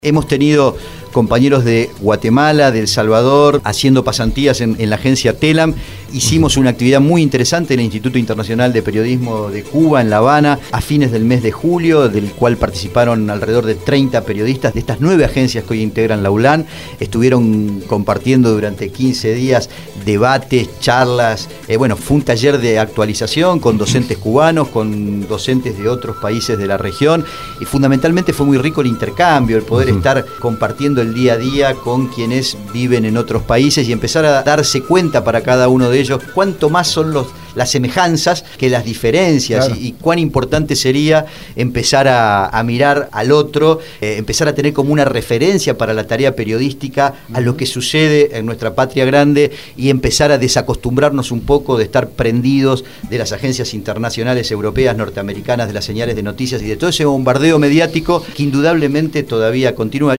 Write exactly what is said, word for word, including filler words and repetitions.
Hemos tenido compañeros de Guatemala, de El Salvador, haciendo pasantías en, en la agencia TELAM. Hicimos una actividad muy interesante en el Instituto Internacional de Periodismo de Cuba, en La Habana, a fines del mes de julio, del cual participaron alrededor de treinta periodistas de estas nueve agencias que hoy integran la ULAN. Estuvieron compartiendo durante quince días debates, charlas. Eh, bueno, fue un taller de actualización con docentes cubanos, con docentes de otros países de la región, y fundamentalmente fue muy rico el intercambio, el poder estar compartiendo el día a día con quienes viven en otros países y empezar a darse cuenta para cada uno de ellos cuánto más son los, las semejanzas que las diferencias. Claro. y, y cuán importante sería empezar a, a mirar al otro, eh, empezar a tener como una referencia para la tarea periodística a lo que sucede en nuestra patria grande y empezar a desacostumbrarnos un poco de estar prendidos de las agencias internacionales, europeas, norteamericanas, de las señales de noticias y de todo ese bombardeo mediático que indudablemente todavía continúa.